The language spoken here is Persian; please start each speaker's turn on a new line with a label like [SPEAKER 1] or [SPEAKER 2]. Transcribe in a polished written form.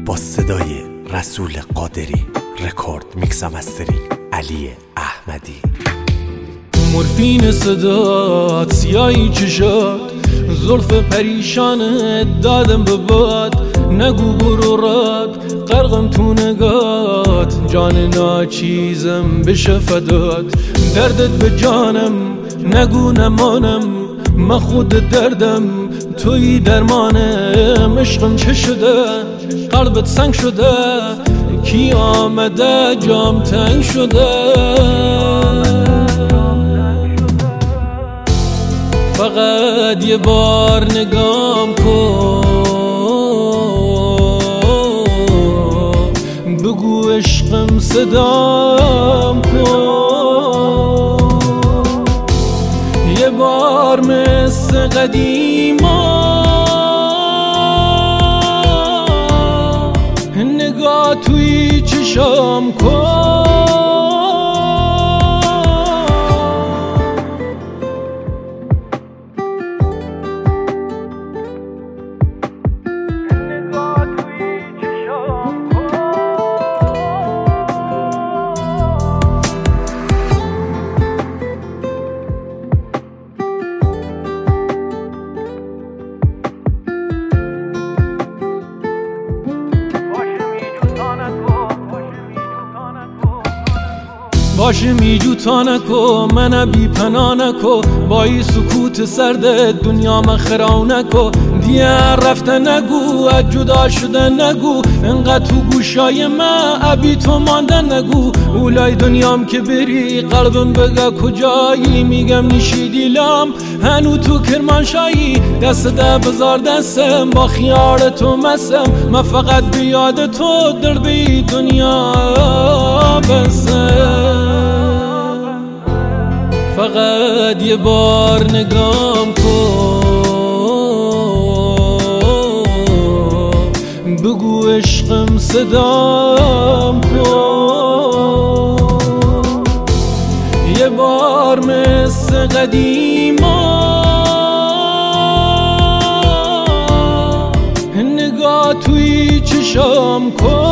[SPEAKER 1] با صدای رسول قادری، رکورد میکس و مسترینگ علی احمدی.
[SPEAKER 2] مورفین صدات، سیاهی چشات، زلف پریشانت دادم به باد. نگو برو راد، غرقم تو نگات، جان ناچیزم بشه فدات. دردت به جانم نگو نمانم، من خود دردم توی درمانم. عشقم چه شده قلبت سنگ شده، کی آمده جام تنگ شده. فقط یه بار نگام کن، بگو عشقم صدام کن. یه بار مثل قدیما نگاه توی چشام کن. باشه میجو تا نکو، من بی پناه نکو، با این سکوت سرد دنیا من خرا نکو. دیگه رفته نگو، از جدا شده نگو، انقدر تو گوشای من ابی تو مانده نگو. اولای دنیام که بری قلبم بگه کجایی، میگم نیشیدی لام هنو تو کرمانشاهی. دست ده بزار دستم با خیال تو مسم، من فقط بیاد تو در بی دنیا بسم. فقط یه بار نگام کن، بگو عشقم صدام کن. یه بار مثل قدیما نگاه توی چشام کن.